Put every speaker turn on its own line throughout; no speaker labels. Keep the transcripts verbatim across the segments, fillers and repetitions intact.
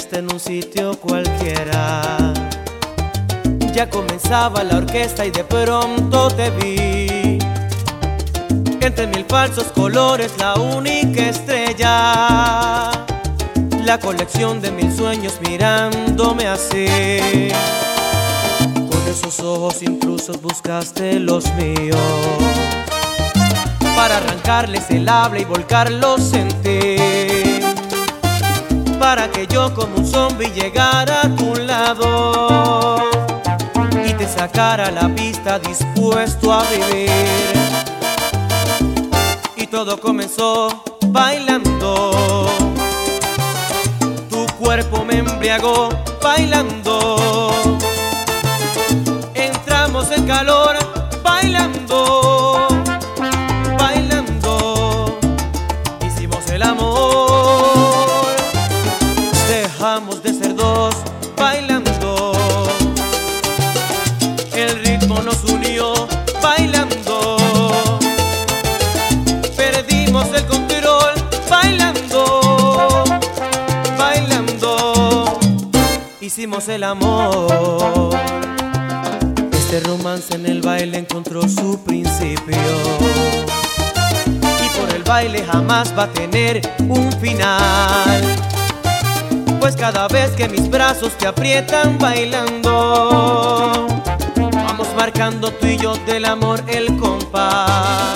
fiesta en un sitio cualquiera. Ya comenzaba la orquesta y de pronto te vi. Entre mil falsos colores, la única estrella. La colección de mil sueños mirándome así. Con esos ojos intrusos buscaste los míos, para arrancarles el habla y volcarlos en ti, para que yo como un zombie llegara a tu lado y te sacara a la pista dispuesto a vivir. Y todo comenzó bailando, tu cuerpo me embriagó bailando. Entramos en calor bailando, bailando. Hicimos el amor, dejamos de ser dos bailando. El ritmo nos unió bailando. Perdimos el control bailando, bailando. Hicimos el amor. Este romance en el baile encontró su principio, y por el baile jamás va a tener un final, pues cada vez que mis brazos te aprietan bailando, vamos marcando tú y yo del amor el compás.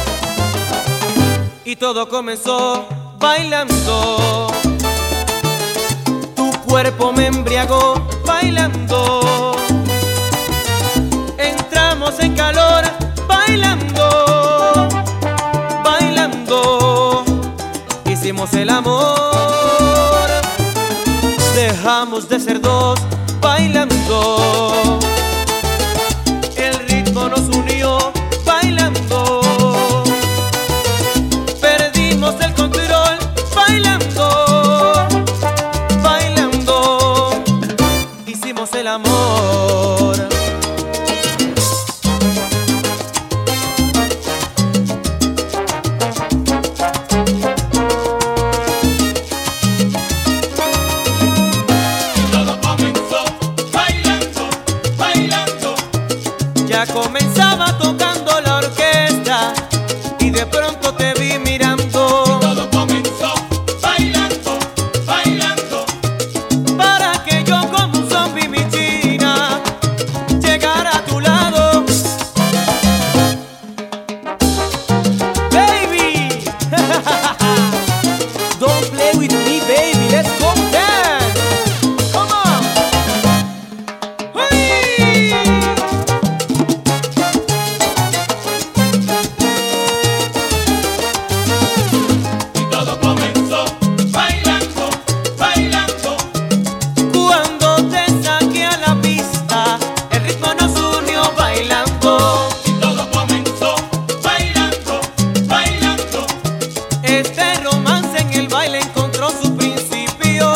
Y todo comenzó bailando, tu cuerpo me embriagó bailando. Entramos en calor bailando, bailando. Hicimos el amor, dejamos de ser dos bailando. El ritmo nos unió bailando. Perdimos el control bailando, bailando. Hicimos el amor. Ya comenzaba tocando la orquesta y de pronto te vi mirando.
Y todo comenzó bailando, bailando,
para que yo como un zombie, mi china, llegara a tu lado. Baby, don't play with me, baby, let's go dance. Come on. Hey. Este romance en el baile encontró su principio.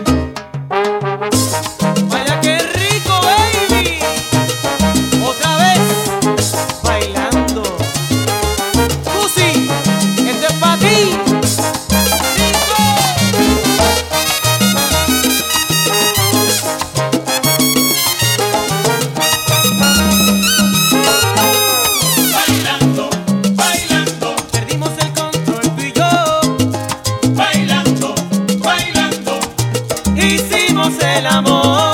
Vaya que rico, baby. Otra vez bailando. Pussy, esto es pa' ti.
bailando, bailando,
Perdimos el control tú y yo.
bailando, bailando.
Hicimos el amor.